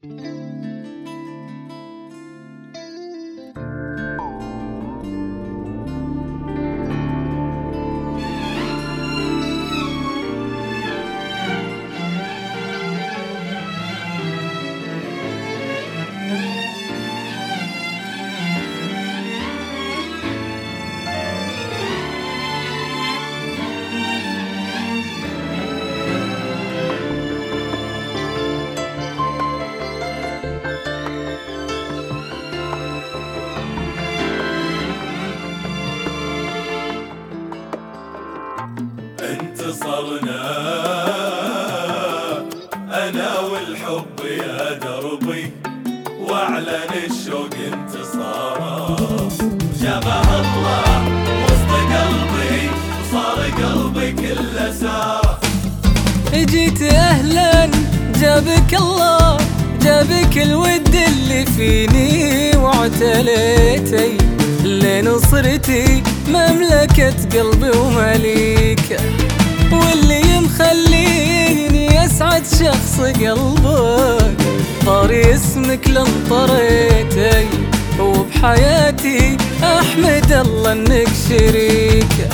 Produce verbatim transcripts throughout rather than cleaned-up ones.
انتصرنا أنا والحب يا دربي، وأعلن الشوق انتصاره. جابه الله وسط قلبي، وصار قلبي كله ساره. جيت أهلا جابك الله، جابك الود اللي فيني واعتليتي لنصرتي مملكة قلبي ومليكه، واللي مخليني أسعد شخص قلبك طاري اسمك لانطريتي، وبحياتي أحمد الله إنك شريكه.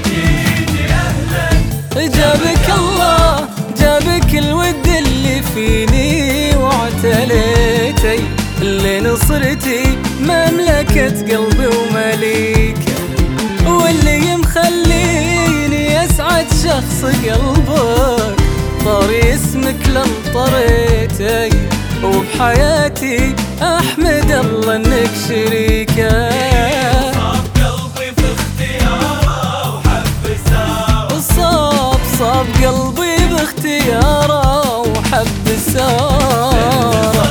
جابك الله جابك الود اللي فيني واعتليتي لنصرتي مملكة قلبي ومليكه، واللي مخليني أسعد شخص قلبك طاري اسمك لانطريتي، وبحياتي أحمد الله إنك شريكه. صاب قلبي في اختياره وحب ساره، صاب صاب قلبي باختياره وحب ساره.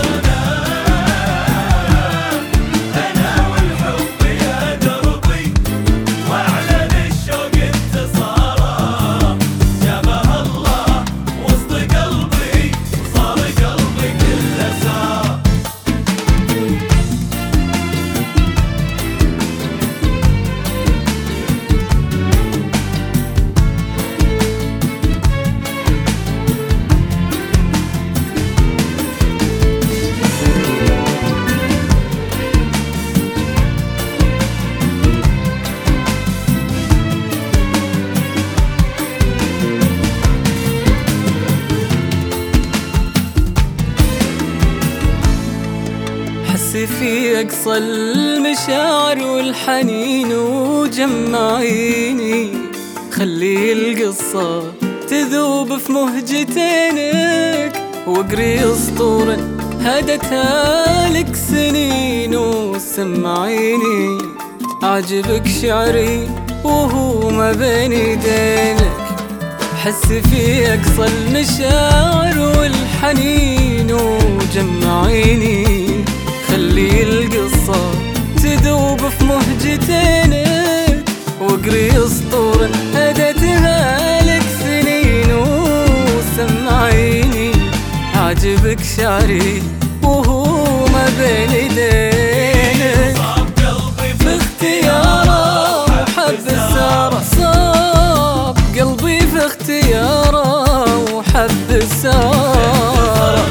في أقصى المشاعر والحنين وجمعيني، خلي القصة تذوب في مهجتينك، واقري أسطورة هدتها لك سنين وسمعيني. عجبك شعري وهو ما بين يدينك، حس في أقصى المشاعر والحنين وجمعيني، خلي القصة تذوب في مهجتينك، واقري أسطورة هدتها لك سنين وسمعيني. عجبك شعري وهو ما بين يدينك، صاب قلبي في اختياره وحب ساره. صاب قلبي في اختياره وحب ساره.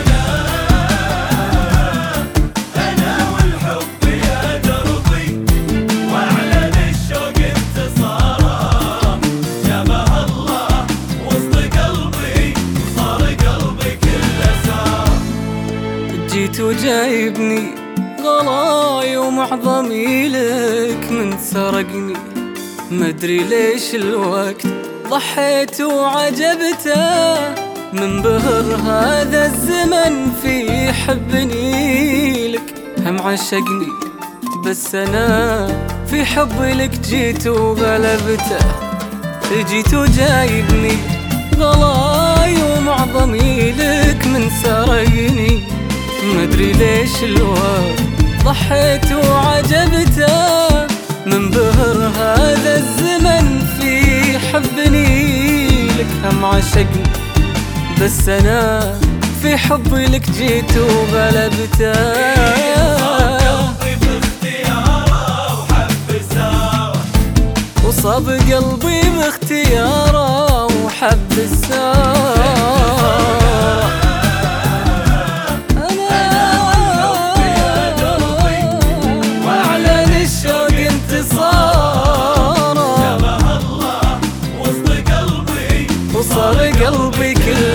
جيت وجايبني غلاي ومعظمي لك من سرقني، مدري ليش الوقت ضحيت وعجبته، من بهر هذا الزمن في حبني لك هم عشقني، بس أنا في حبي لك جيت وغلبته. جيت وجايبني غلاي ومعظمي لك من سرقني، مدري ليش الوقت ضحيت وعجبته، من بهر هذا الزمن في حبني لك هم عشقني، بس أنا في حبي لك جيت وغلبته. وصاب قلبي باختياره وحب الساره. أنا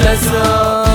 الأسى.